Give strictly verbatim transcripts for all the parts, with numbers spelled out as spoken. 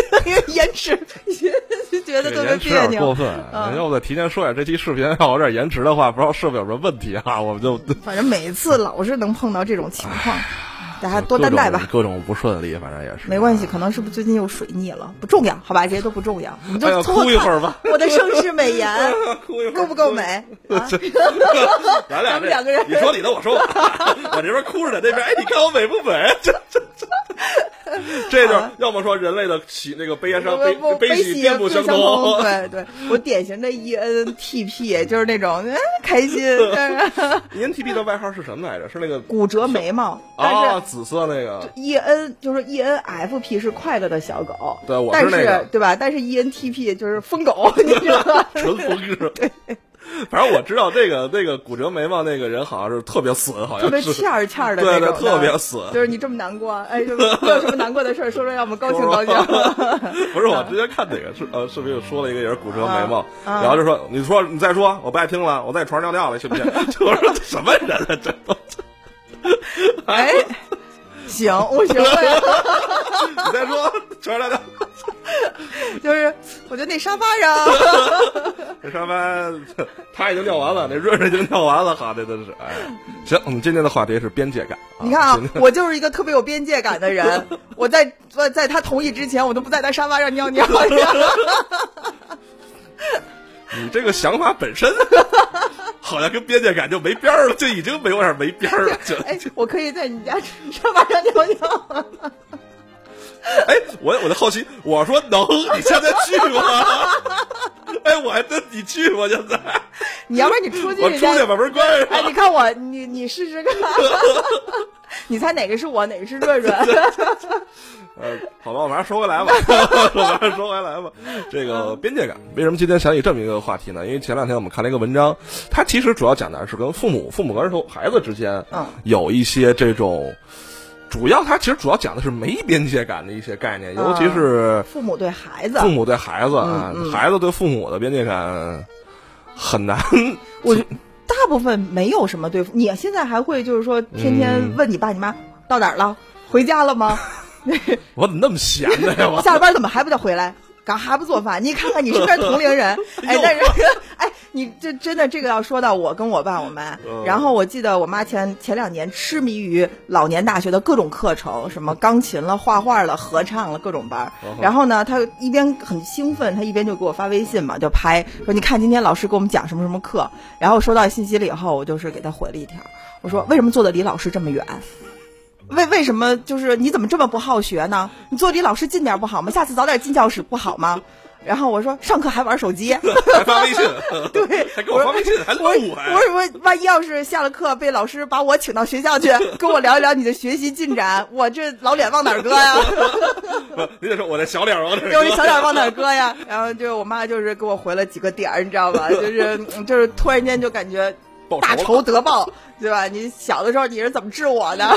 延迟，就觉得特别别扭， 过分。嗯、要不得提前说一下，这期视频要有点延迟的话，不知道设备有什么问题啊？我们就反正每次老是能碰到这种情况。大家多担待吧， 各种不顺利，反正也是没关系。可能是不是最近又水逆了？不重要，好吧，这些都不重要。我们就哎、哭一会儿吧。 我的盛世美颜，够不够美？啊、 咱俩咱们两个人， 你说你的，我说我，我这边哭着呢，那边哎，你看我美不美？这这这。这就是要么说人类的喜那个悲伤悲悲喜遍布相同， 对对，我典型的 E N T P 就是那种嗯开心。 E N T P 的外号是什么来着？是那个骨折眉毛啊，紫色那个。 E N 就是 E N F P 是快乐的小狗， 对，我是那个， 但是对吧？但是 E N T P 就是疯狗，你知道吗？ 纯疯是吧？对。反正我知道这个那个骨折眉毛那个人好像是特别损，好像特别欠儿欠儿的那种，对对，特别损。 就是你这么难过，哎，有什么难过的事儿，说说让我们高兴高兴。 不是，我之前看哪个视呃视频说了一个也是骨折眉毛，啊、然后就说你说你再说，我不爱听了，我在床上尿尿了，信不信？我说什么人啊，这都。 哎，行，我学会了。 你再说，床上尿尿。 就是我觉得那沙发上， 那沙发他已经尿完了，那润润已经尿完了，哈，这真是哎。行，我们今天的话题是边界感。 啊、你看啊，我就是一个特别有边界感的人，我在在在他同意之前，我都不在他沙发上尿尿。 你这个想法本身好像跟边界感就没边了，就已经没有点没边了。 哎，我可以在你家沙发上尿尿吗？ 哎，我我的好奇，我说能，你现在去吗？哎，我还真你去吗？现在？ 你要不然你出去， 我出去把门关上。 哎，你看我，你你试试看，你猜哪个是我，哪个是润润？ 呃，好吧，我们还是说回来吧，我们还是说回来吧。这个边界感，为什么今天想起这么一个话题呢？因为前两天我们看了一个文章，它其实主要讲的是跟父母、父母跟孩子之间，嗯，有一些这种。主要它其实主要讲的是没边界感的一些概念，尤其是父母对孩子， 父母对孩子啊， 嗯嗯、 孩子对父母的边界感很难。 我大部分没有什么对付。你现在还会就是说天天问你爸你妈、嗯、到哪儿了，回家了吗？ 我怎么那么闲呢呀？我下了班怎么还不得回来？刚还不做饭？你看看你身边同龄人，哎，但是哎，你这真的这个要说到我跟我爸我妈，嗯、然后我记得我妈前前两年痴迷于老年大学的各种课程，什么钢琴了、画画了、合唱了各种班。嗯、然后呢，她一边很兴奋，她一边就给我发微信嘛，就拍说你看今天老师给我们讲什么什么课。然后收到信息了以后，我就是给她回了一条，我说为什么坐的离老师这么远？为为什么就是你怎么这么不好学呢？你坐离老师近点不好吗？下次早点进教室不好吗？然后我说上课还玩手机， 还发微信， 对， 还给我发微信，还我我我万一要是下了课被老师把我请到学校去，跟我聊一聊你的学习进展，我这老脸往哪儿搁呀？ 你得说我这小脸往哪儿搁？ 我这小脸往哪儿搁呀？然后就我妈就是给我回了几个点儿，你知道吧？就是就是突然间就感觉大仇得报。对吧？你小的时候你是怎么治我的？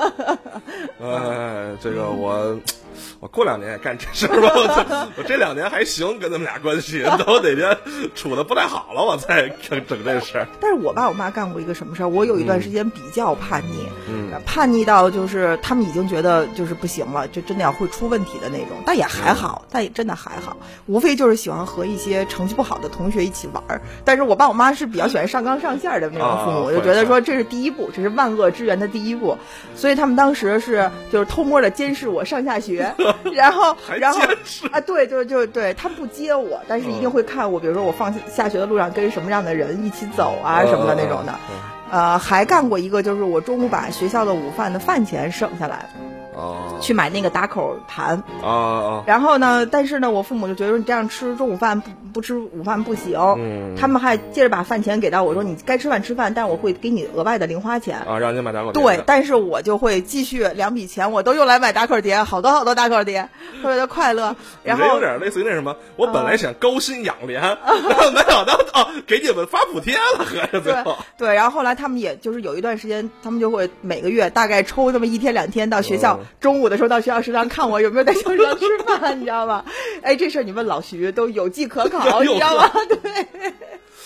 哎，这个我我过两年也干这事儿吧。我, 我这两年还行，跟他们俩关系，等我哪天处的不太好了，我再整这事儿。 但是我爸我妈干过一个什么事儿？我有一段时间比较叛逆，嗯，叛逆到就是他们已经觉得就是不行了，就真的要会出问题的那种。但也还好，嗯、但也真的还好，无非就是喜欢和一些成绩不好的同学一起玩儿。但是我爸我妈是比较喜欢上纲上线的那种父母，啊、就觉得说这是第一步，这是万恶之源的第一步，所以他们当时是就是偷摸的监视我上下学，然后然后啊对就就对他不接我，但是一定会看我，比如说我放下学的路上跟什么样的人一起走啊什么的那种的，呃还干过一个就是我中午把学校的午饭的饭钱省下来。哦，去买那个打口盘啊啊！然后呢，但是呢，我父母就觉得你这样吃中午饭不不吃午饭不行，嗯，他们还接着把饭钱给到我说你该吃饭吃饭，但我会给你额外的零花钱啊，让你买打口碟。 对，但是我就会继续两笔钱我都用来买打口碟，好多好多打口碟，特别的快乐。然后有点类似于那什么，我本来想高薪养廉，然后没想到哦，给你们发补贴了，合着最后对对，然后后来他们也就是有一段时间，他们就会每个月大概抽那么一天两天到学校。中午的时候到学校食堂看我有没有在教室上吃饭，你知道吗？哎，这事儿你问老徐都有迹可考，你知道吗？对。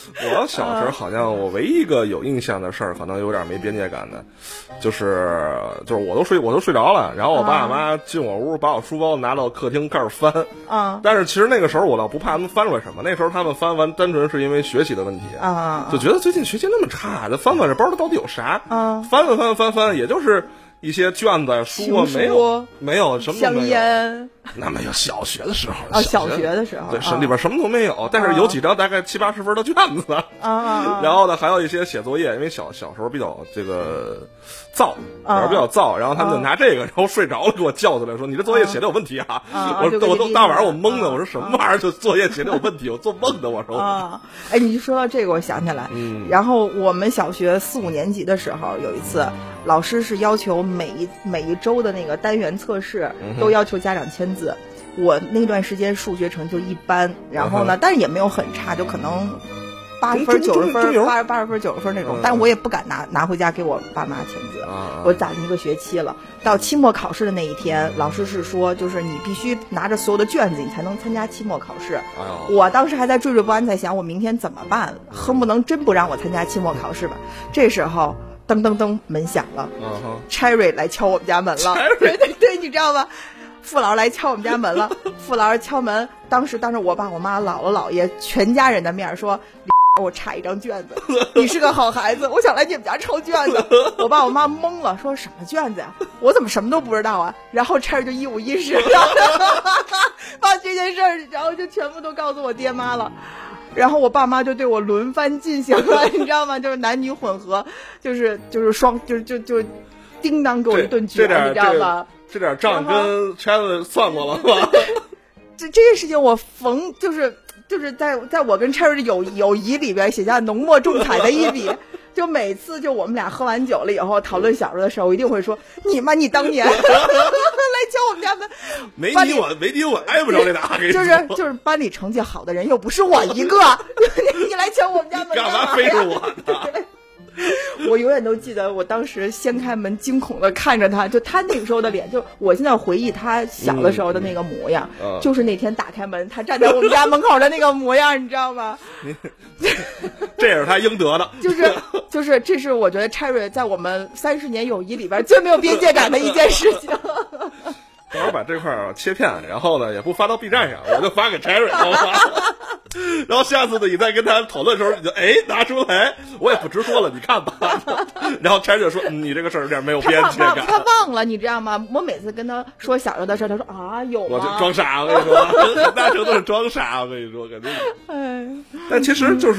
我小时候好像我唯一一个有印象的事儿，可能有点没边界感的，就是就是我都睡我都睡着了，然后我爸我妈进我屋，把我书包拿到客厅开始翻。 啊， 但是其实那个时候我倒不怕他们翻出来什么，那时候他们翻完单纯是因为学习的问题啊， 就觉得最近学习那么差，这翻翻这包它到底有啥？啊，翻翻翻翻翻，也就是一些卷子书啊，没有没有什么都没有。 香烟那没有，小学的时候啊，小学的时候对，是里边什么都没有，但是有几张大概七八十分的卷子啊， 然后呢还有一些写作业，因为小小时候比较这个燥，小时候比较燥，然后他们就拿这个，然后睡着了给我叫起来说你这作业写的有问题啊！我我都大晚上我懵的，我说什么玩意儿？就作业写的有问题，我做梦的，我说啊！哎，你说到这个，我想起来，嗯，然后我们小学四五年级的时候，有一次老师是要求每一每一周的那个单元测试都要求家长签字。我那段时间数学成就一般，然后呢，但是也没有很差，就可能八十分、九十分、八十八十分、九十分那种，但我也不敢拿拿回家给我爸妈签字。我攒了一个学期了，到期末考试的那一天，老师是说，就是你必须拿着所有的卷子，你才能参加期末考试。我当时还在惴惴不安，在想我明天怎么办，恨不能真不让我参加期末考试吧。这时候，噔噔噔，门响了 ，Cherry 来敲我们家门了。对对对，你知道吗？父老来敲我们家门了，父老敲门，当时当着我爸我妈姥姥姥爷全家人的面说，我差一张卷子，你是个好孩子，我想来你们家抄卷子。我爸我妈懵了，说什么卷子呀？我怎么什么都不知道啊？然后差就一五一十，然后把这件事儿，然后就全部都告诉我爹妈了。然后我爸妈就对我轮番进行了，你知道吗？就是男女混合，就是就是双，就是就就叮当给我一顿卷，你知道吗？ 这点账跟拆子算过了吧？ 这这件事情我逢就是就是在在我跟 Cherry 的友友谊里边写下浓墨重彩的一笔。就每次就我们俩喝完酒了以后讨论小时候的事候，我一定会说你妈你当年来敲我们家门， 没你我没你我挨不着这打， 就是就是班里成绩好的人又不是我一个，你来敲我们家门干嘛非是我呢？ 我永远都记得，我当时掀开门，惊恐的看着他，就他那个时候的脸，就我现在回忆他小的时候的那个模样，嗯、就是那天打开门，他站在我们家门口的那个模样，你知道吗？ 这也是他应得的， 就是就是，这是我觉得 Cherry 在我们三十年友谊里边最没有边界感的一件事情。 到时候把这块切片，然后呢也不发到 B 站上，我就发给 Cherry， 好吧？然后下次呢你再跟他讨论的时候，你就哎拿出来，我也不直说了，你看吧。然后 Cherry 就说、嗯、你这个事儿有点没有边界感。 他, 他, 他忘了，你知道吗？我每次跟他说小时候的事儿，他说啊有吗？ 我就装傻，我跟你说，很大程度是装傻，我跟你说，肯定。哎，但其实就是。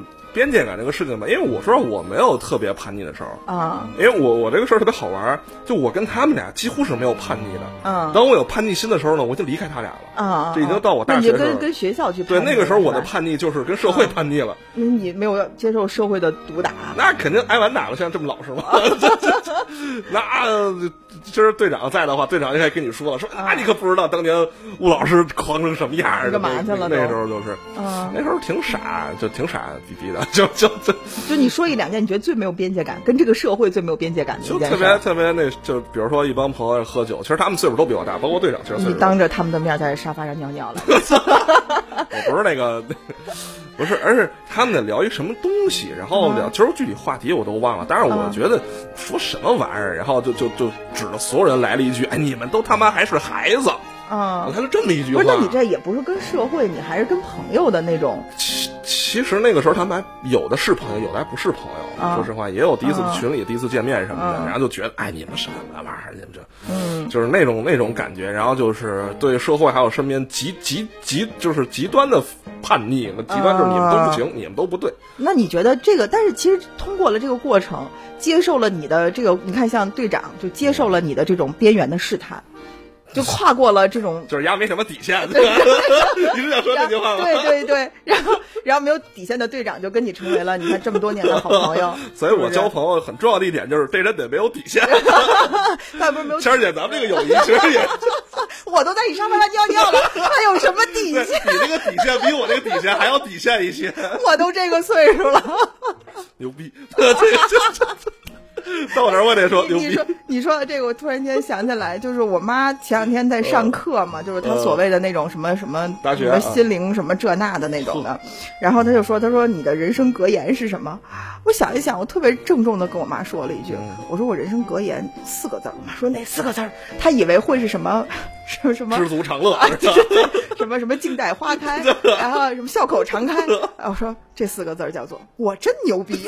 边界感这个事情吧，因为我说我没有特别叛逆的时候啊，因为我我这个事儿特别好玩，就我跟他们俩几乎是没有叛逆的。嗯，当我有叛逆心的时候呢，我就离开他俩了。啊，这已经到我大学的时候， 跟跟学校去叛逆。 对，那个时候我的叛逆就是跟社会叛逆了。 那、嗯、你没有接受社会的毒打？ 那肯定挨完打了，像这么老实吗？那今儿队长在的话，队长应该跟你说了，说啊，你可不知道当年吴老师狂成什么样儿。 干嘛去了？ 那时候就是，嗯，那时候挺傻，就挺傻逼逼的。就就就就你说一两件你觉得最没有边界感，跟这个社会最没有边界感的一件事， 就特别特别那，就比如说一帮朋友喝酒，其实他们岁数都比我大，包括队长其实岁数。 你当着他们的面在沙发上尿尿了。 我不是那个，不是，而是他们在聊一什么东西，然后聊，其实具体话题我都忘了，但是我觉得说什么玩意儿，然后就就就指着所有人来了一句，哎，你们都他妈还是孩子。啊，他就这么一句话。 不是，那你这也不是跟社会，你还是跟朋友的那种。 其其实那个时候他们还有的是朋友，有的还不是朋友。啊、说实话，也有第一次群里、啊、第一次见面什么的，啊、然后就觉得，哎，你们什么玩意儿，你们这，嗯，就是那种那种感觉，然后就是对社会还有身边极极极就是极端的叛逆，极端就是你们都不行，啊、你们都不对。 那你觉得这个？但是其实通过了这个过程，接受了你的这个，你看像队长就接受了你的这种边缘的试探。就跨过了这种， 就是丫没什么底线，对吧？你是想说这句话吗？ 对对对，然后然后没有底线的队长就跟你成为了你看这么多年的好朋友。 所以我交朋友很重要的一点就是这人得没有底线。 他不是没有。 谦儿姐，咱们这个友谊其实也， 我都在你沙发上尿尿了，还有什么底线？ 你这个底线比我这个底线还要底线一些。 我都这个岁数了， 牛逼！这个就。 到这儿我得说牛逼。 你说你说这个，我突然间想起来，就是我妈前两天在上课嘛，呃、就是她所谓的那种什么什么大学什么心灵什么这那的那种的，啊、然后她就说，她说你的人生格言是什么？我想一想，我特别郑重的跟我妈说了一句，嗯、我说我人生格言四个字。我妈说哪四个字？她以为会是什么什么什么知足常乐，啊、 什么什么静待花开，然后什么笑口常开。我说这四个字叫做我真牛逼。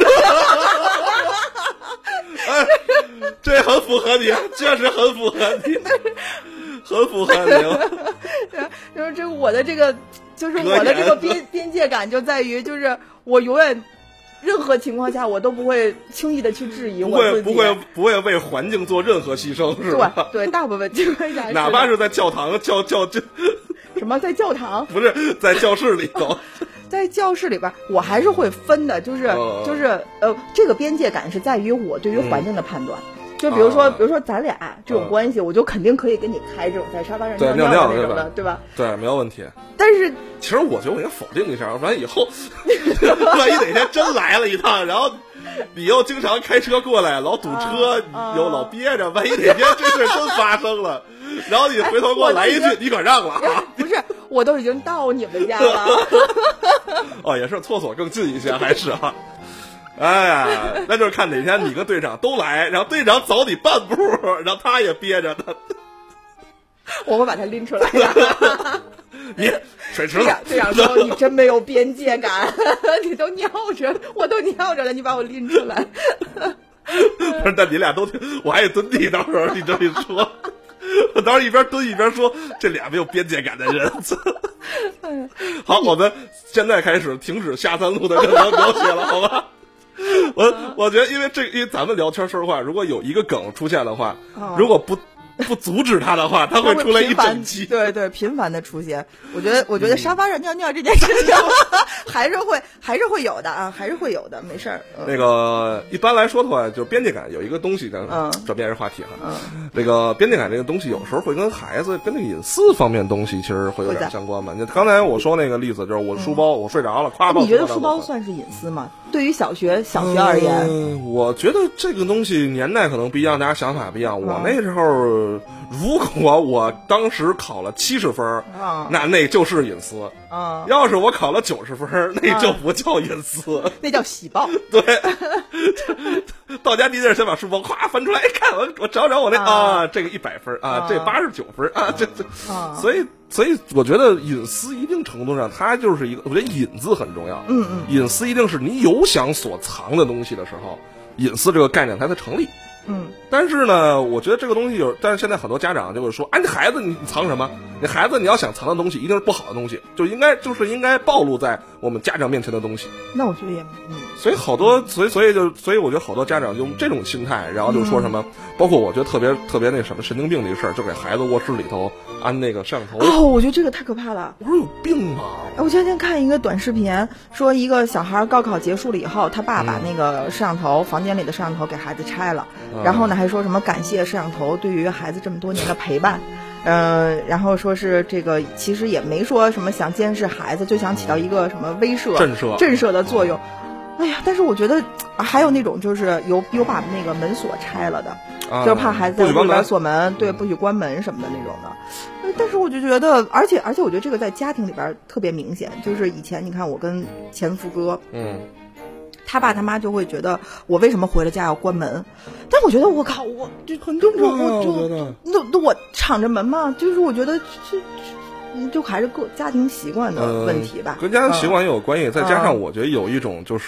哎，这很符合你，确实很符合你，很符合你。 就是这我的这个，就是我的这个边边界感就在于，就是我永远任何情况下我都不会轻易的去质疑我自己， 不会不会不会为环境做任何牺牲，是吧？ 对对，大部分情况下， 哪怕是在教堂教教教什么在教堂， 不是在教室里头。 在教室里边，我还是会分的，就是、呃、就是呃，这个边界感是在于我对于环境的判断。嗯、就比如说，啊、比如说咱俩这种关系，啊、我就肯定可以跟你开这种在沙发上尿尿的那种的，对吧？ 对，没有问题。 但是， 其实我觉得我应该否定一下，完以后，万一哪天真来了一趟，然后你又经常开车过来，老堵车， 啊、 又老憋着，万一哪天这事真发生了。然后你回头给我来一句，哎、你可让了啊！ 不是，我都已经到你们家了。 哦，也是厕所更近一些，还是啊？哎呀，那就是看哪天你跟队长都来，然后队长早你半步，然后他也憋着呢。 我会把他拎出来的。 你水池子， 队长说你真没有边界感，你都尿着，我都尿着了，你把我拎出来。 不是，但你俩都挺，我还得蹲地，到时候你这么一说。我当时一边蹲一边说，这俩没有边界感的人。好，我们现在开始停止下三路的任何描写了，好吧？我我觉得，因为这，因为咱们聊天说实话，如果有一个梗出现的话，哦、如果不不阻止他的话，他会出来一整期。 对对，频繁的出现。我觉得，我觉得沙发上尿尿这件事情还是会还是会有的啊，还是会有的，没事儿。 嗯、那个一般来说的话，就边界感有一个东西的，嗯，转变是话题哈。嗯，这个边界感这个东西，有时候会跟孩子跟那个隐私方面东西其实会有点相关嘛。就刚才我说那个例子，就是我书包、嗯、我睡着了，夸抱。 你觉得书包算是隐私吗？对于小学小学而言， 嗯，我觉得这个东西年代可能不一样，大家想法不一样。嗯、我那时候，如果我当时考了七十分，嗯、那那就是隐私。 啊、嗯， 要是我考了九十分，那就不叫隐私，嗯、 那叫喜报。 对，到家第一件先把书包咵翻出来，看我我找找我那、嗯、啊，这个一百分啊，嗯、这八十九分啊，这这，嗯、所以。所以我觉得隐私一定程度上，它就是一个，我觉得隐字很重要。 嗯嗯， 隐私一定是你有想所藏的东西的时候，隐私这个概念才能成立。 嗯， 但是呢，我觉得这个东西有，但是现在很多家长就会说，哎，你孩子你藏什么？你孩子你要想藏的东西，一定是不好的东西，就应该就是应该暴露在我们家长面前的东西。 那我觉得也，嗯， 所以好多，所以所以就所以我觉得好多家长用这种心态，然后就说什么，嗯、包括我觉得特别特别那什么神经病这个事儿，就给孩子卧室里头安那个摄像头。 哦，我觉得这个太可怕了。 我说有病吗？ 我前天看一个短视频，说一个小孩高考结束了以后，他爸把那个摄像头、嗯、房间里的摄像头给孩子拆了，嗯、然后呢还说什么感谢摄像头对于孩子这么多年的陪伴。嗯、呃，然后说是这个，其实也没说什么想监视孩子，就想起到一个什么威慑、 震慑、 震慑的作用。哎呀，但是我觉得还有那种就是有有把那个门锁拆了的，啊、就是怕孩子在屋里边锁门，对，不许关门什么的那种的。但是我就觉得，而且而且我觉得这个在家庭里边特别明显，就是以前你看我跟前夫哥， 嗯。 他爸他妈就会觉得我为什么回了家要关门，但我觉得我靠，我就很正常，我就那那我敞着门嘛，就是我觉得这这就还是个家庭习惯的问题吧， 呃、跟家庭习惯也有关系，嗯、再加上我觉得有一种就是。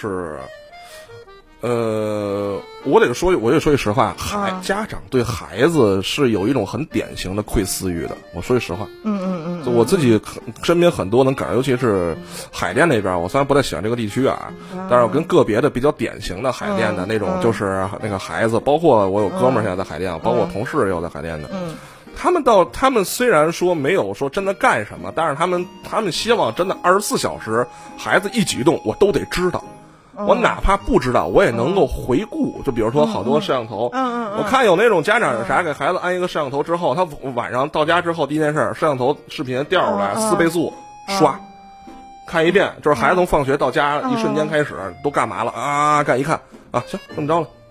呃，我得说，我得说句实话，孩、啊、家长对孩子是有一种很典型的窥私欲的。我说句实话， 嗯嗯嗯， 就我自己身边很多能感，尤其是海淀那边，我虽然不太喜欢这个地区啊，嗯、但是我跟个别的比较典型的海淀的那种，就是那个孩子，包括我有哥们儿现在在海淀，嗯、包括我同事也有在海淀的， 嗯， 他们到他们虽然说没有说真的干什么，但是他们他们希望真的二十四小时孩子一举一动我都得知道。我哪怕不知道，我也能够回顾。就比如说好多摄像头， 嗯嗯， 我看有那种家长有啥给孩子安一个摄像头之后，他晚上到家之后第一件事，摄像头视频调出来四倍速刷，看一遍，就是孩子从放学到家一瞬间开始都干嘛了啊？干一看啊，行，这么着了。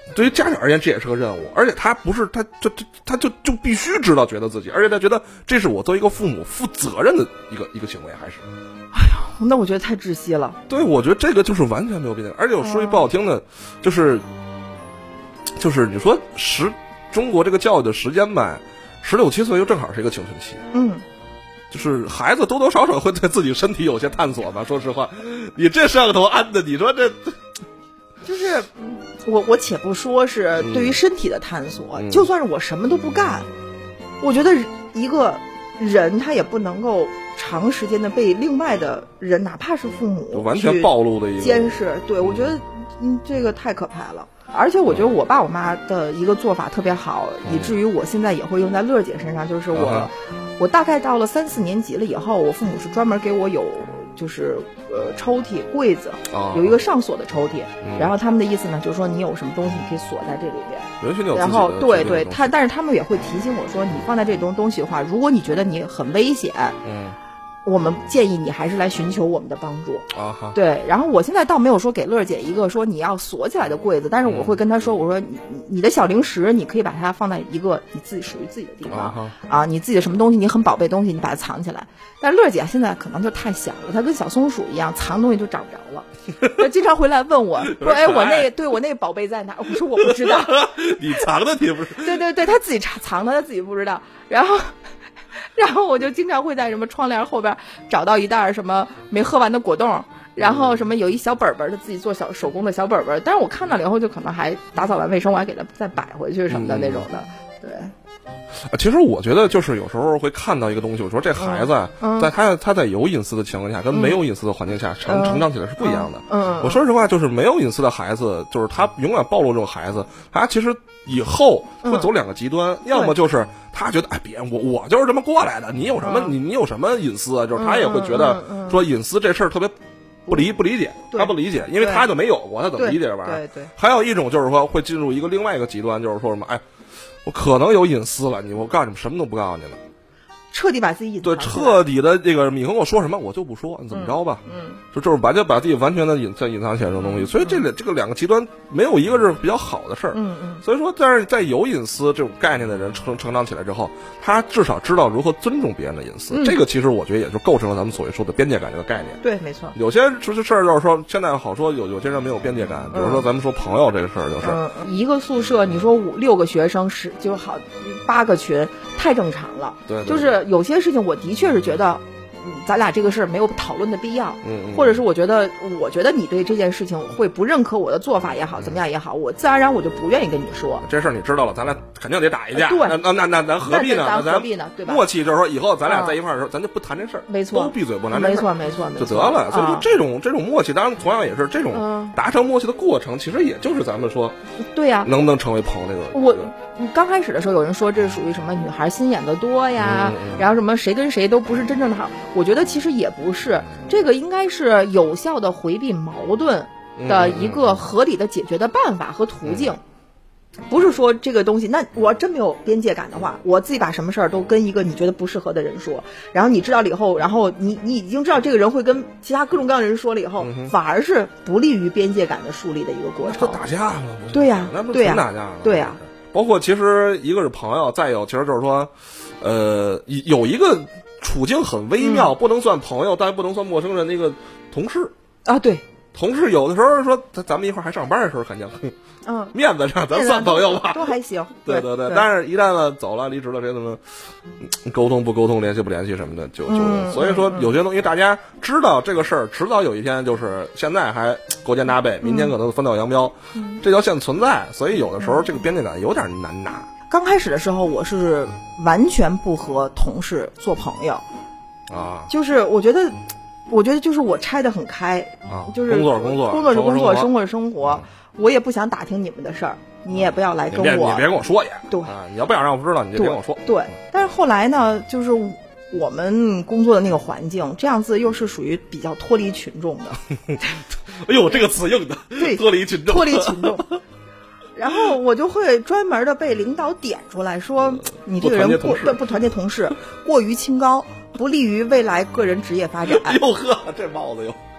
对于家长而言，这也是个任务，而且他不是他就就他就就必须知道，觉得自己，而且他觉得这是我作为一个父母负责任的一个一个行为，还是。 哎呀，那我觉得太窒息了。 对，我觉得这个就是完全没有边界感，而且我说句不好听的，就是。就是你说时中国这个教育的时间吧，十六七岁又正好是一个青春期， 嗯， 就是孩子多多少少会对自己身体有些探索吧。说实话，你这摄像头安的，你说这， 就是我我且不说是对于身体的探索，嗯、就算是我什么都不干，我觉得一个人他也不能够长时间的被另外的人，哪怕是父母， 完全暴露的一个监视。对，我觉得嗯，这个太可怕了。而且我觉得我爸我妈的一个做法特别好，以至于我现在也会用在乐姐身上。就是我，我大概到了三四年级了以后，我父母是专门给我有就是呃抽屉柜子，有一个上锁的抽屉。然后他们的意思呢，就是说你有什么东西你可以锁在这里边。然后对对，他但是他们也会提醒我说，你放在这种东西的话，如果你觉得你很危险，嗯。我们建议你还是来寻求我们的帮助啊！对，然后我现在倒没有说给乐姐一个说你要锁起来的柜子，但是我会跟她说，我说你你的小零食你可以把它放在一个你自己属于自己的地方 啊, 啊，你自己的什么东西你很宝贝的东西你把它藏起来。但是乐姐现在可能就太小了，她跟小松鼠一样，藏东西就找不着了。她经常回来问我说：“哎，我那个对我那个宝贝在哪？”我说我不知道。 你藏的你不是？ 对对对，她自己藏的，她自己不知道。然后。然后我就经常会在什么窗帘后边找到一袋什么没喝完的果冻，然后什么有一小本本，他自己做小手工的小本本，但是我看到了以后就可能还打扫完卫生，我还给他再摆回去什么的那种的。对。 其实我觉得就是有时候会看到一个东西，我说这孩子在他他在有隐私的情况下跟没有隐私的环境下成成长起来是不一样的。嗯，我说实话，就是没有隐私的孩子，就是他永远暴露这种孩子，他其实以后会走两个极端，要么就是他觉得哎别我我就是这么过来的，你有什么你你有什么隐私啊？就是他也会觉得说隐私这事儿特别不理不理解，他不理解，因为他就没有过，他怎么理解这玩意儿？ 对对。 还有一种就是说会进入一个另外一个极端，就是说什么哎。我可能有隐私了，你我告诉你们什么都不告诉你了， 彻底把自己隐对，彻底的这个你跟我说什么我就不说，你怎么着吧？嗯，就就是完全把自己完全的隐在隐藏起来这种东西，所以这两这个两个极端没有一个是比较好的事儿。 嗯嗯， 所以说，但是在有隐私这种概念的人成成长起来之后，他至少知道如何尊重别人的隐私。嗯、这个其实我觉得也就构成了咱们所谓说的边界感这个概念。 对，没错。 有些这事儿就是说，现在好说有有些人没有边界感，比如说咱们说朋友这个事儿，就是、 嗯、一个宿舍，你说五六个学生十就好八个群，太正常了。 对， 对， 对，就是有些事情我的确是觉得。嗯，咱俩这个事儿没有讨论的必要， 嗯， 或者是我觉得，我觉得你对这件事情会不认可我的做法也好，怎么样也好，我自然而然我就不愿意跟你说。 这事儿你知道了，咱俩肯定得打一架。 对， 那那那那咱何必呢？ 咱何必呢？对吧？ 默契就是说，以后咱俩在一块儿的时候，咱就不谈这事儿， 没错， 都闭嘴不谈这事儿， 没错没错没错， 就得了。所以说，这种这种默契，当然同样也是这种达成默契的过程，其实也就是咱们说， 对呀， 能不能成为朋友这个。 我刚开始的时候，有人说这属于什么女孩心眼子多呀，然后什么谁跟谁都不是真正的好。我觉得其实也不是，这个应该是有效的回避矛盾的一个合理的解决的办法和途径。不是说这个东西，那我真没有边界感的话，我自己把什么事儿都跟一个你觉得不适合的人说，然后你知道了以后，然后你你已经知道这个人会跟其他各种各样的人说了以后，嗯、反而是不利于边界感的树立的一个过程。 打架了， 对呀、啊， 那不是纯打架了， 对呀、啊。 包括其实一个是朋友，再有其实就是说，呃，有一个处境很微妙，嗯、不能算朋友，但不能算陌生人。那个同事啊，对， 同事有的时候说，咱们一块儿还上班的时候，肯定， 嗯， 面子上咱算朋友吧， 都还行。 对对对，但是一旦呢走了、离职了，谁怎么沟通不沟通、联系不联系什么的，就就、 嗯、 所以说有些东西大家知道这个事儿，迟早有一天就是现在还勾肩搭背，明天可能分道扬镳，嗯、这条线存在，所以有的时候这个边界感有点难拿。 刚开始的时候，我是完全不和同事做朋友， 啊， 就是我觉得，我觉得就是我拆得很开， 啊， 就是工作工作， 工作是工作，生活是生活， 嗯、 我也不想打听你们的事儿，你也不要来跟我， 你别跟我说也， 对、 啊，你要不想让我知道，你就别跟我说， 对。但是后来呢，就是我们工作的那个环境，这样子又是属于比较脱离群众的。 哎呦，这个词用的， 对， 脱离群众， 脱离群众。然后我就会专门的被领导点出来说，你这个人过不团结同事，过于清高，不利于未来个人职业发展。 哟呵，这帽子哟。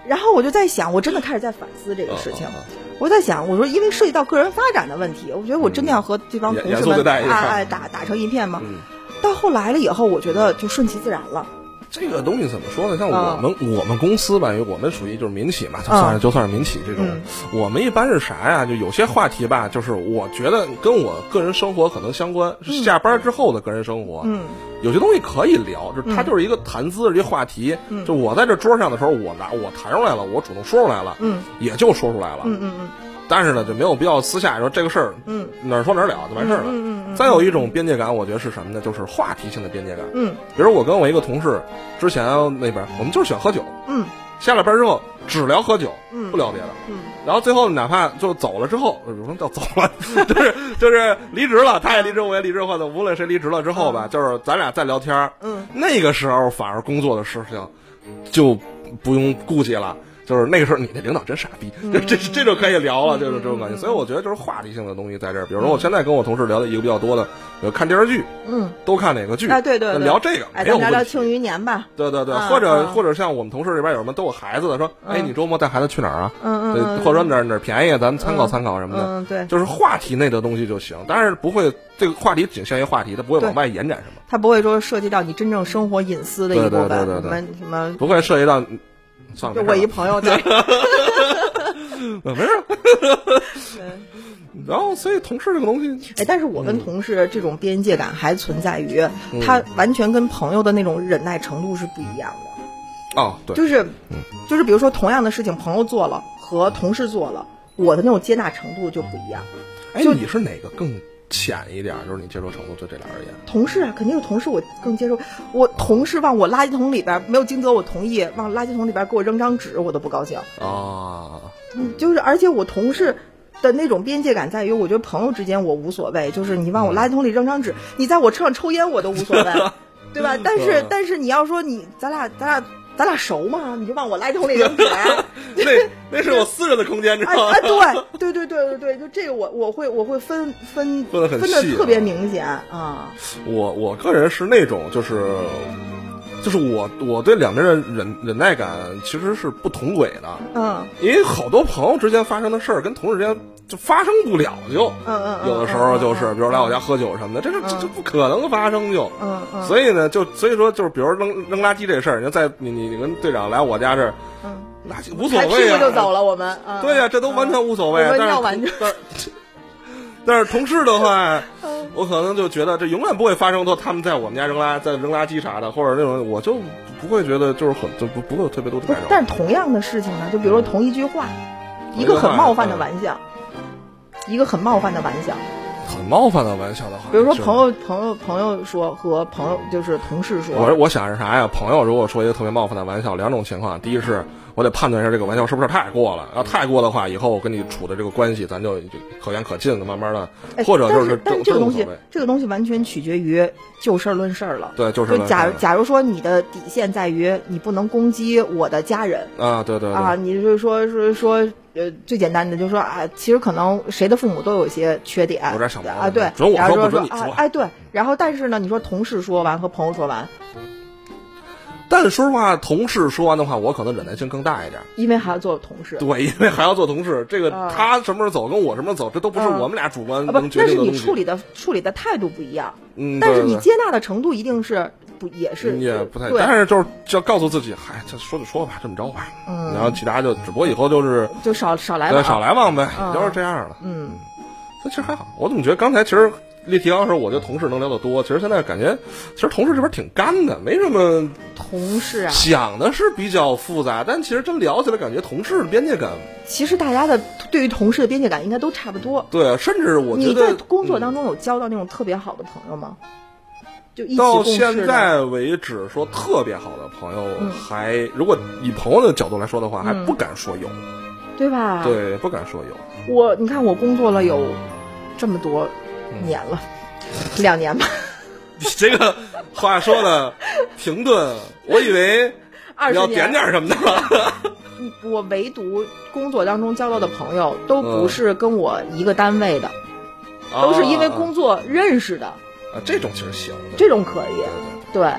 然后我就在想，我真的开始在反思这个事情。 哦哦哦我在想，我说因为涉及到个人发展的问题，我觉得我真的要和这帮同事们哎哎打打成一片吗？ 嗯、 到后来了以后，我觉得就顺其自然了。 这个东西怎么说呢？像我们、嗯、我们公司吧，因为我们属于就是民企嘛，就算是、嗯、就算是民企这种、嗯，我们一般是啥呀？就有些话题吧，就是我觉得跟我个人生活可能相关，是下班之后的个人生活。嗯，有些东西可以聊，就它就是一个谈资的一个话题。嗯，就我在这桌上的时候，我拿我谈出来了，我主动说出来了，嗯，也就说出来了。 嗯嗯嗯。 但是呢，就没有必要私下说这个事儿，嗯，哪儿说哪儿了就完事儿了。 嗯嗯嗯。 再有一种边界感，我觉得是什么呢？就是话题性的边界感。 嗯。 比如我跟我一个同事之前那边，我们就是喜欢喝酒。 嗯。 下了班之后只聊喝酒， 嗯， 不聊别的。 嗯。 然后最后哪怕就走了之后，什么叫走了？就是就是离职了，他也离职，我也离职，或者无论谁离职了之后吧，嗯、就是咱俩再聊天。 嗯。 那个时候反而工作的事情就不用顾忌了。就是那个时候，你的领导真傻逼，这这这就可以聊了，就是这种感觉。所以我觉得就是话题性的东西在这儿。比如说，我现在跟我同事聊的一个比较多的，比如看电视剧， 嗯， 都看哪个剧？ 啊，对对对， 聊这个， 哎，咱聊聊《庆余年》吧。 对对对，或者或者像我们同事这边有什么都有孩子的，说，哎，你周末带孩子去哪儿啊？ 嗯嗯， 或者说哪儿哪儿便宜，咱们参考参考什么的。 嗯，对， 就是话题内的东西就行，但是不会这个话题仅限于话题，它不会往外延展什么。 它不会说涉及到你真正生活隐私的一部分， 对对对对， 什么什么， 不会涉及到。算了， 就我一朋友在， 没事。然后，所以同事这个东西， 哎，但是我跟同事这种边界感还存在于，嗯、他完全跟朋友的那种忍耐程度是不一样的。 哦，对， 就是，就是比如说同样的事情，朋友做了和同事做了，我的那种接纳程度就不一样。 哎，你是哪个更浅一点？就是你接受程度，对这俩而言， 同事啊，肯定是同事，我更接受。我同事往我垃圾桶里边没有经得我同意，往垃圾桶里边给我扔张纸，我都不高兴啊。 嗯，就是而且我同事的那种边界感在于，我觉得朋友之间我无所谓，就是你往我垃圾桶里扔张纸，嗯、你在我车上抽烟我都无所谓，对吧？但是但是你要说你咱俩咱俩。咱俩熟吗？你就往我垃圾桶里扔纸， 那那是我私人的空间，知道吗？ 哎，对对对对对对，就这个我我会我会分分分得很分的特别明显啊。 我我个人是那种就是就是我我对两个人忍忍耐感其实是不同轨的， 嗯， 因为好多朋友之间发生的事儿跟同事之间就发生不了，就嗯嗯， 有的时候就是，比如来我家喝酒什么的，这是这这不可能发生就， 嗯嗯， 所以呢，就所以说就是，比如扔扔垃圾这事儿，你在你你你跟队长来我家这儿， 嗯， 垃圾无所谓啊， 就走了我们， 对呀，这都完全无所谓，但是但但是同事的话，我可能就觉得这永远不会发生说他们在我们家扔垃在扔垃圾啥的，或者那种我就不会觉得就是很就不不会有特别多的感受。 但是同样的事情呢，就比如说同一句话，一个很冒犯的玩笑。一个很冒犯的玩笑， 很冒犯的玩笑的话， 比如说朋友朋友朋友说和朋友就是同事说， 我我想是啥呀？朋友如果说一个特别冒犯的玩笑，两种情况，第一是我得判断一下这个玩笑是不是太过了，要太过的话，以后我跟你处的这个关系咱就就可远可近了，慢慢的，或者就是但是这个东西，这个东西完全取决于就事论事了。 对，就是就假假如说你的底线在于你不能攻击我的家人啊，对对啊，你是说说说。呃，最简单的就是说啊，其实可能谁的父母都有一些缺点， 有点小毛病啊，对， 准我说不准你说， 啊，哎，对，然后但是呢，你说同事说完和朋友说完， 但是说实话，同事说完的话，我可能忍耐性更大一点， 因为还要做同事， 对，因为还要做同事，这个、 啊、 他什么时候走，跟我什么时候走，这都不是我们俩主观能决定的东西。 那是你处理的处理的态度不一样， 嗯， 但是你接纳的程度一定是。不也是也不太，但是就是就要告诉自己，嗨，这说就说吧，这么着吧， 嗯， 然后其他就只不过以后就是就少少来往，少来往呗， 嗯、 就是这样了， 嗯， 这其实还好。我怎么觉得刚才其实立提纲的时候，我觉得同事能聊得多，其实现在感觉其实同事这边挺干的，没什么同事啊， 想的是比较复杂，但其实真聊起来，感觉同事的边界感， 其实大家的对于同事的边界感应该都差不多。 对，甚至我觉得你在工作当中有交到那种特别好的朋友吗？就一起到现在为止，说特别好的朋友还，嗯、如果以朋友的角度来说的话，嗯、还不敢说有， 对吧？ 对，不敢说有。 我你看，我工作了有这么多年了，嗯、两年吧。 这个话说的停顿，我以为你要点点什么的。 我唯独工作当中交到的朋友都不是跟我一个单位的，嗯、都是因为工作认识的。 啊，这种其实行， 这种可以， 对， 对，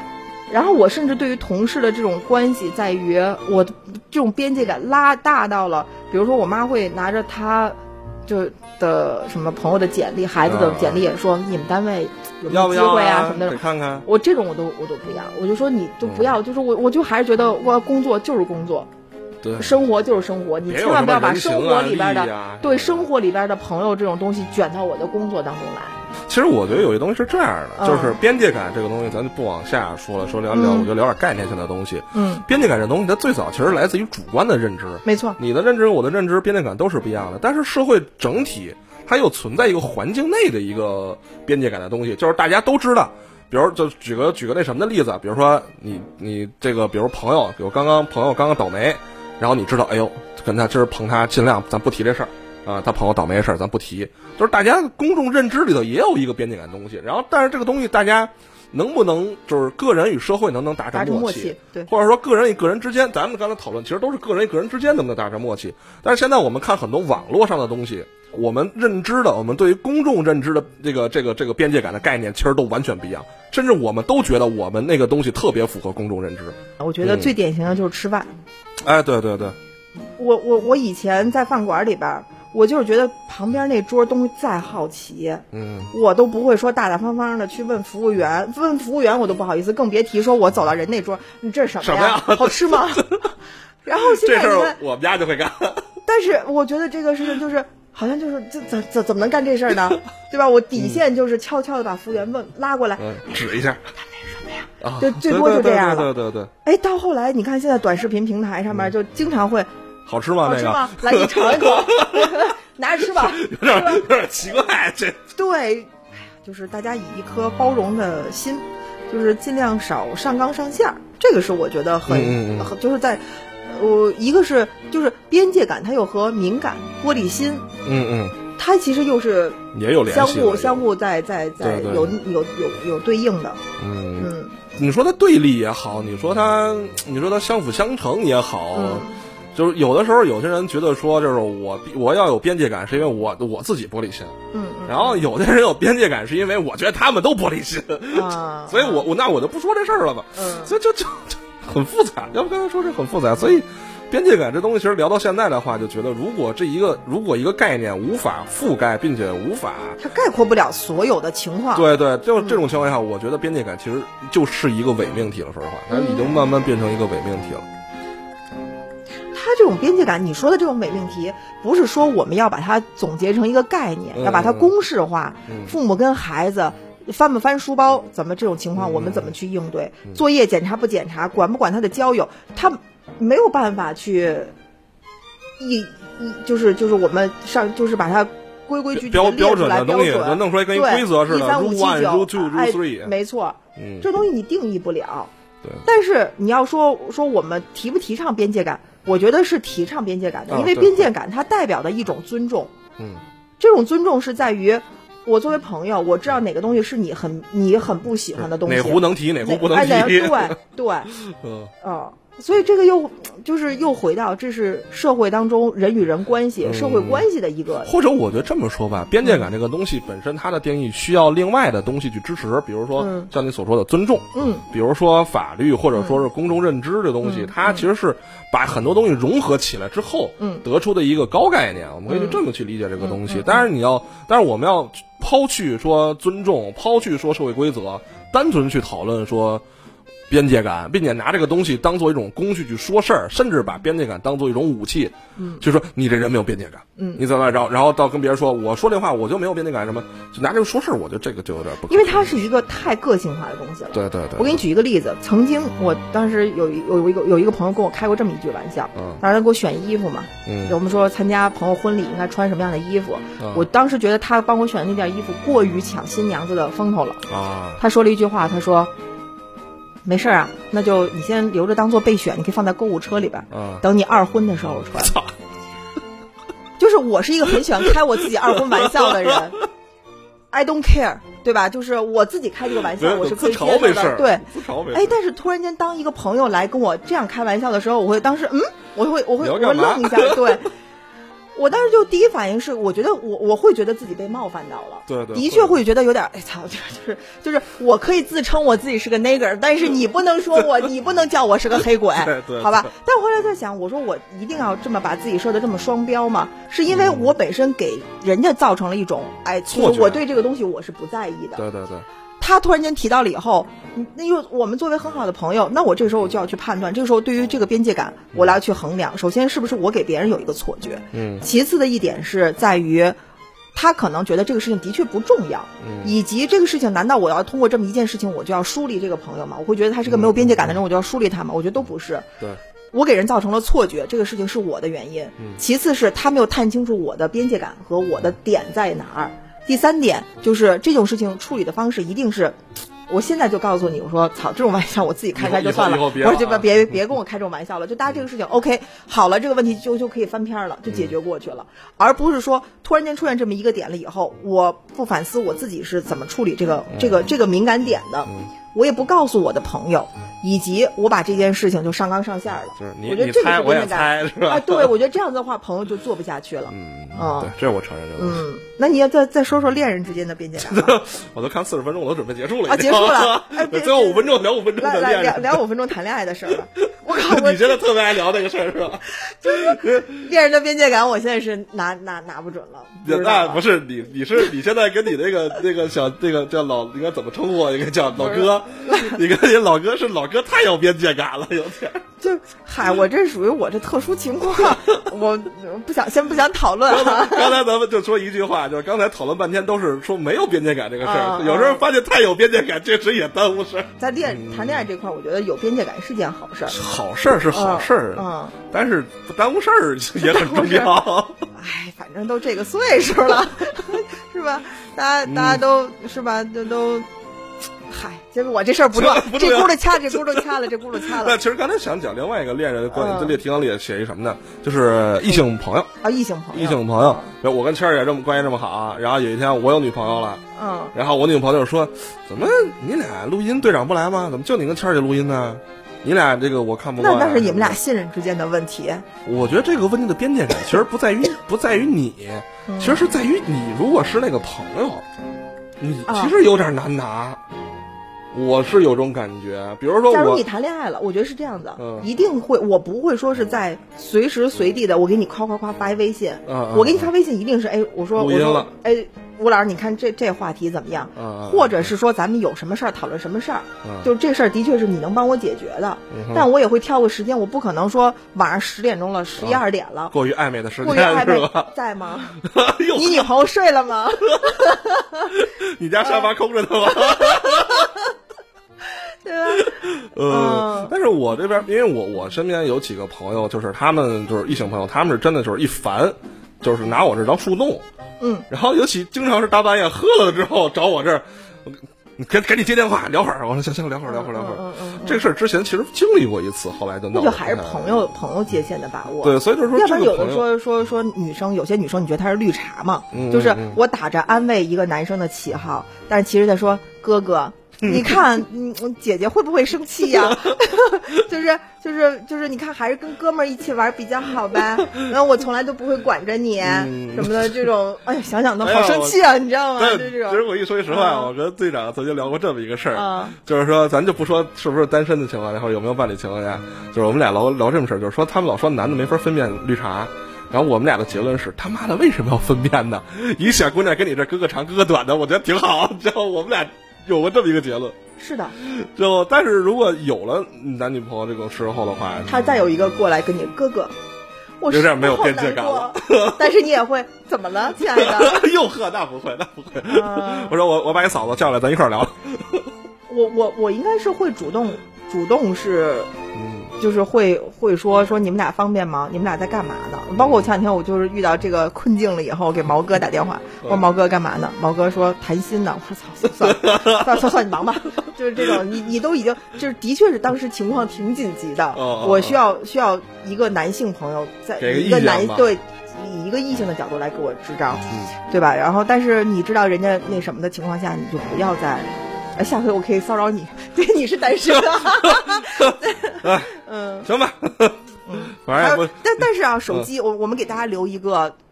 然后我甚至对于同事的这种关系，在于我这种边界感拉大到了，比如说我妈会拿着她就的什么朋友的简历、孩子的简历，说你们单位有没有机会啊什么的， 看看。 我这种我都我都不要，我就说你就不要，就是我我就还是觉得我工作就是工作。 对， 生活就是生活，你千万不要把生活里边的、啊、对生活里边的朋友这种东西卷到我的工作当中来。 其实我觉得有些东西是这样的，嗯、就是边界感这个东西，咱就不往下说了，说聊聊，嗯、我就聊点概念性的东西。 嗯， 边界感这东西，它最早其实来自于主观的认知。 没错， 你的认知、我的认知，边界感都是不一样的。但是社会整体它又存在一个环境内的一个边界感的东西，就是大家都知道。比如就举个举个那什么的例子，比如说你你这个，比如朋友，比如刚刚朋友刚刚倒霉。然后你知道，哎呦，跟他今儿捧他，尽量咱不提这事儿啊。他朋友倒霉的事儿，咱不提。就是大家公众认知里头也有一个边界感东西。然后，但是这个东西大家能不能就是个人与社会能不能达成默契？ 对， 或者说个人与个人之间，咱们刚才讨论其实都是个人与个人之间能不能达成默契。但是现在我们看很多网络上的东西，我们认知的，我们对于公众认知的这个这个这个边界感的概念，其实都完全不一样。甚至我们都觉得我们那个东西特别符合公众认知。 我觉得最典型的就是吃饭。 嗯哎，对对对， 我我我以前在饭馆里边，我就是觉得旁边那桌东西再好奇， 嗯， 我都不会说大大方方的去问服务员，问服务员我都不好意思，更别提说我走到人那桌，你这是什么呀？ 什么呀好吃吗？然后现在这事儿我们家就会干， 但是我觉得这个事情就是好像就是这怎怎怎么能干这事儿呢？对吧？我底线就是悄悄的把服务员问拉过来， 嗯，指一下。 啊，就最多就这样了。 对对对对。 哎，到后来你看，现在短视频平台上面就经常会， 好吃吗？ 好吃吗？来，你尝一口，拿着吃吧。 有点有点奇怪，这。 对，就是大家以一颗包容的心，就是尽量少上纲上线。这个是我觉得很， 嗯嗯就是在，呃，一个是就是边界感，它又和敏感、玻璃心， 嗯嗯。 它其实又是也有联系， 相互相互在在在有有有有对应的， 嗯嗯， 你说它对立也好，你说它你说它相辅相成也好， 嗯、 就是有的时候有些人觉得说，就是我我要有边界感，是因为我我自己玻璃心， 嗯，嗯然后有的人有边界感，是因为我觉得他们都玻璃心， 啊， 所以我我那我就不说这事儿了吧， 嗯， 所以就就就很复杂，要不刚才说这很复杂，所以。边界感这东西，其实聊到现在的话，就觉得如果这一个如果一个概念无法覆盖，并且无法， 它概括不了所有的情况。 对对，就这种情况下，嗯、我觉得边界感其实就是一个伪命题了。说实话，它已经慢慢变成一个伪命题了。 它这种边界感，你说的这种伪命题，不是说我们要把它总结成一个概念， 嗯、 要把它公式化。 嗯、 父母跟孩子。翻不翻书包，怎么这种情况我们怎么去应对？ 嗯、 作业检查不检查，管不管他的交友，他没有办法去一一就是就是我们上就是把它规规矩矩标标准的东西弄出来跟一规则似的， 一三五七九， 哎， 没错， 嗯， 这东西你定义不了。 对， 但是你要说说我们提不提倡边界感，我觉得是提倡边界感的， 啊、 因为边界感它代表的一种尊重。 嗯， 这种尊重是在于。我作为朋友，我知道哪个东西是你很你很不喜欢的东西， 哪壶能提，哪壶不能提。 哎、对对， 嗯、 呃，所以这个又就是又回到这是社会当中人与人关系、 嗯、 社会关系的一个。 或者我觉得这么说吧，边界感这个东西本身它的定义需要另外的东西去支持，比如说像你所说的尊重， 嗯， 比如说法律或者说是公众认知这东西， 嗯、 它其实是把很多东西融合起来之后， 嗯， 得出的一个高概念，我们可以就这么去理解这个东西。 嗯、 当然你要，但是我们要。抛去说尊重，抛去说社会规则，单纯去讨论说边界感，并且拿这个东西当做一种工具去说事儿，甚至把边界感当做一种武器， 嗯， 就说你这人没有边界感， 嗯， 你怎么着，然后到跟别人说我说这话我就没有边界感什么，就拿这个说事儿，我觉得这个就有点不可。 因为它是一个太个性化的东西了。 对对对。 我给你举一个例子，曾经我当时有有一个有一个朋友跟我开过这么一句玩笑， 嗯， 当时他给我选衣服嘛， 嗯， 我们说参加朋友婚礼应该穿什么样的衣服， 嗯、 我当时觉得他帮我选的那件衣服过于抢新娘子的风头了啊。 他说了一句话，他说。没事啊，那就你先留着当做备选，你可以放在购物车里边， 嗯、 等你二婚的时候穿。就是我是一个很喜欢开我自己二婚玩笑的人，I don't care， 对吧？就是我自己开这个玩笑，我是可以接受的。对，哎，但是突然间当一个朋友来跟我这样开玩笑的时候，我会当时嗯，我会我会我会愣一下，对。 我当时就第一反应是，我觉得我我会觉得自己被冒犯到了， 对对， 的确会觉得有点，哎操，就是就是我可以自称我自己是个 nigger， 但是你不能说我，你不能叫我是个黑鬼， 对对， 好吧？但我后来在想，我说我一定要这么把自己设的这么双标吗？是因为我本身给人家造成了一种，哎，其实我对这个东西我是不在意的， 对对对。 他突然间提到了以后，那又我们作为很好的朋友，那我这个时候我就要去判断，这个时候对于这个边界感，我来去衡量。首先是不是我给别人有一个错觉？ 嗯。 其次的一点是在于，他可能觉得这个事情的确不重要， 嗯。 以及这个事情，难道我要通过这么一件事情，我就要疏离这个朋友吗？我会觉得他是个没有边界感的人，我就要疏离他吗？我觉得都不是。 对。 我给人造成了错觉，这个事情是我的原因。 嗯。 其次是他没有探清楚我的边界感和我的点在哪儿。第三点就是这种事情处理的方式一定是。我现在就告诉你，我说操，这种玩笑我自己开开就算了，我说就别别别跟我开这种玩笑了，就大家这个事情 OK 好了，这个问题就就可以翻篇了，就解决过去了，而不是说突然间出现这么一个点了以后，我不反思我自己是怎么处理这个这个这个敏感点的，我也不告诉我的朋友，以及我把这件事情就上纲上线了。 就是你我觉得这个是我也猜是吧？ 啊，对，我觉得这样子的话，朋友就做不下去了。 嗯嗯， 对，这我承认这个。 嗯，那你要再再说说恋人之间的边界感吧。 我都看四十分钟，我都准备结束了。 啊，结束了。 哎，最后五分钟聊五分钟的恋人， 聊聊五分钟谈恋爱的事儿了。我靠， 你真的特别爱聊这个事儿是吧？ 就是恋人的边界感，我现在是拿拿拿不准了。 那不是你，你是你现在跟你那个那个小那个叫老应该怎么称呼？应该叫老哥。你跟你老哥是老哥，太有边界感了，有点。 就嗨，我这属于我这特殊情况，我不想先不想讨论啊。 刚才咱们就说一句话，就是刚才讨论半天都是说没有边界感这个事儿， 啊、 有时候发现太有边界感，确实也耽误事儿。 在恋谈恋爱这块，我觉得有边界感是件好事儿。 好事儿是好事儿， 嗯，嗯但是不耽误事儿也很重要。 哎，反正都这个岁数了，是吧？大家大家都、嗯、是吧？都都。嗨，结果我这事儿不重要，这轱辘掐，这轱辘掐了，这轱辘掐了。 那其实刚才想讲另外一个恋人的关系，这提纲里也写一什么呢？就是异性朋友啊，异性朋友， 异性朋友。嗯、我跟谦儿也这么关系这么好，然后有一天我有女朋友了， 嗯， 然后我女朋友就说：“怎么你俩录音队长不来吗？怎么就你跟谦儿姐录音呢？你俩这个我看不惯。” 那那是你们俩信任之间的问题。 我觉得这个问题的边界感其实不在于不在于你，其实是在于你如果是那个朋友，你其实有点难拿。啊我是有种感觉，比如说我， 假如你谈恋爱了，我觉得是这样的， 嗯、 一定会，我不会说是在随时随地的，我给你夸夸夸发一微信， 嗯、 我给你发微信一定是，哎，我说， 录音了， 哎，吴老师，你看这这话题怎么样？ 嗯、 或者是说咱们有什么事儿讨论什么事儿， 嗯、 就这事儿的确是你能帮我解决的， 嗯、 但我也会挑个时间，我不可能说晚上十点钟了，十一二点了， 过于暧昧的时间， 过于暧昧是吧？ 在吗？你女朋友睡了吗？ 你家沙发空着呢吗？ 对吧？ 呃，但是我这边，因为我我身边有几个朋友，就是他们就是异性朋友，他们是真的就是一烦，就是拿我这当树洞， 嗯， 然后尤其经常是大半夜喝了之后找我这儿，赶赶紧接电话聊会儿，我说行行聊会儿聊会儿聊会儿， 嗯嗯嗯， 这个事儿之前其实经历过一次，后来就闹。 那就还是朋友朋友界限的把握。 对，所以就是说， 要不然有的说说说女生，有些女生你觉得她是绿茶嘛， 嗯、 就是我打着安慰一个男生的旗号，但是其实在说哥哥。你看，嗯，姐姐会不会生气呀、啊？就是就是就是，你看还是跟哥们儿一起玩比较好吧。然后我从来都不会管着你、嗯、什么的，这种，哎呀，想想都好生气啊，你知道吗？ 对， 这种。 其实我一说句实话， 嗯、 我跟队长曾经聊过这么一个事儿， 嗯、 就是说，咱就不说是不是单身的情况下，或者有没有伴侣情况下，就是我们俩聊聊这么事儿，就是说他们老说男的没法分辨绿茶。然后我们俩的结论是，他妈的为什么要分辨呢？一小姑娘跟你这哥哥长哥哥短的，我觉得挺好。然后我们俩有过这么一个结论。 是的， 就但是如果有了男女朋友这种时候的话， 他再有一个过来跟你哥哥，我有点没有边界感了。 但是你也会怎么了，亲爱的？ 又喝那不会，那不会。嗯、我说我我把你嫂子叫来，咱一块儿聊。 我我我应该是会主动主动是。 嗯。 就是会会说说你们俩方便吗？你们俩在干嘛呢？包括我前两天我就是遇到这个困境了以后，给毛哥打电话，我说毛哥干嘛呢？毛哥说谈心呢。我说操，算了算了算算你忙吧。就是这种，你你都已经就是的确是当时情况挺紧急的， 哦、 我需要需要一个男性朋友在一个男对以一个异性的角度来给我支招， 嗯、 对吧？然后但是你知道人家那什么的情况下，你就不要再。下回我可以骚扰你，对，你是单身的。 嗯，行吧。 嗯， 反正不， 但但是啊，手机，我、嗯、我们给大家留一个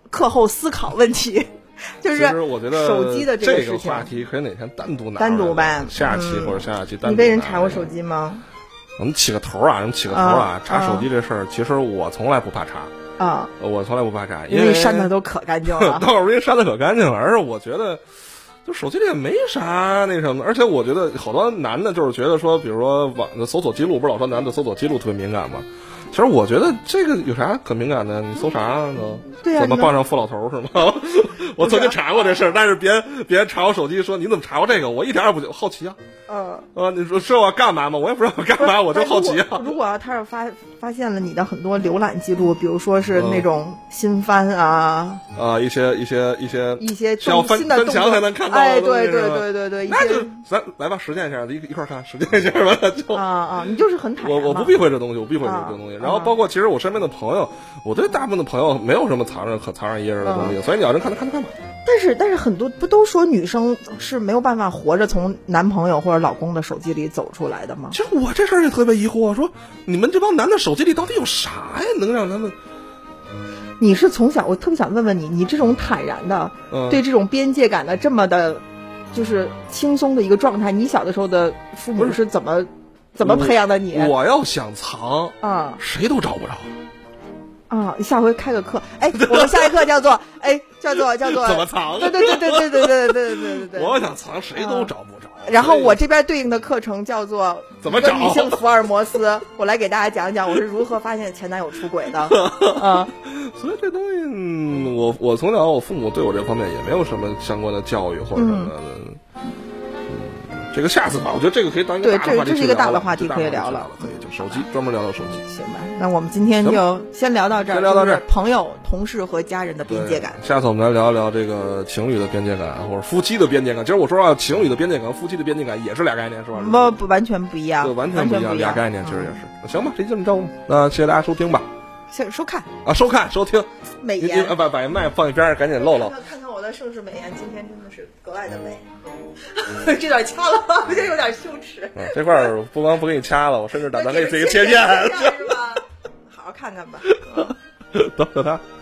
课后思考问题。就是其实我觉得手机的这个个话题可以哪天单独拿单独吧， 下期或者下下期单独。 你被人查过手机吗？ 我们起个头啊，我们起个头啊，查手机这事儿，其实我从来不怕查啊， 我从来不怕查， 因为删的都可干净了， 倒是因为删的可干净了，而是我觉得。就手机里也没啥那什么，而且我觉得好多男的就是觉得说，比如说网的搜索记录，不是老说男的搜索记录特别敏感吗？其实我觉得这个有啥可敏感的？你搜啥呢？ 对呀、啊， 怎么傍上富老头是吗？我曾经查过这事儿，但是别人别人查我手机说你怎么查过这个？我一点也不好奇啊。 嗯呃，你说说我干嘛吗？我也不知道我干嘛，我就好奇啊。 如果要他是发发现了你的很多浏览记录，比如说是那种新番啊， 啊、呃，一些一些一些一些需要翻翻墙才能看到的， 哎，对对对对对， 那就咱来吧，实践一下，一一块看，实践一下吧，就啊啊，你就是很坦然。 我我不避讳这东西，我避讳这个东西。 啊、 然后包括其实我身边的朋友，我对大部分的朋友没有什么藏着可藏着掖着的东西， 啊、 所以你要真看他看他看吧。 但是但是很多不都说女生是没有办法活着从男朋友或者老公的手机里走出来的吗？ 其实我这事儿也特别疑惑，说你们这帮男的手机里到底有啥呀，能让他们？ 你是从小，我特别想问问你，你这种坦然的， 嗯、 对这种边界感的这么的，就是轻松的一个状态，你小的时候的父母是怎么怎么培养的你？ 我要想藏啊， 谁都找不着。 啊，你下回开个课，哎，我们下一课叫做，哎，叫做叫做怎么藏？ 对对对对对对对对对对对。 我想藏，谁都找不着。 然后我这边对应的课程叫做怎么找女性福尔摩斯，我来给大家讲讲我是如何发现前男友出轨的。啊， 所以这东西，嗯、我我从小我父母对我这方面也没有什么相关的教育或者什么的。嗯这个下次吧，我觉得这个可以当一个大的话题， 对，这是一个大的话题可以聊了， 可以就手机专门聊聊手机。 行吧，那我们今天就先聊到这儿， 先聊到这儿。 朋友、同事和家人的边界感。 下次我们来聊一聊这个情侣的边界感，或者夫妻的边界感。其实我说啊，情侣的边界感、夫妻的边界感也是俩概念，是吧？ 不不，完全不一样， 对，完全不一样，俩概念，其实也是。 嗯、 行吧，这就这么着。那谢谢大家收听吧。 收收看啊，收看收听。 美颜， 啊，把把麦放一边，赶紧露露。 看看我的盛世美颜，今天真的是格外的美。这点掐了，我觉得有点羞耻。 嗯，这块儿不光不给你掐了，我甚至打算给你自己切片， 是吧？好好看看吧。 等等他。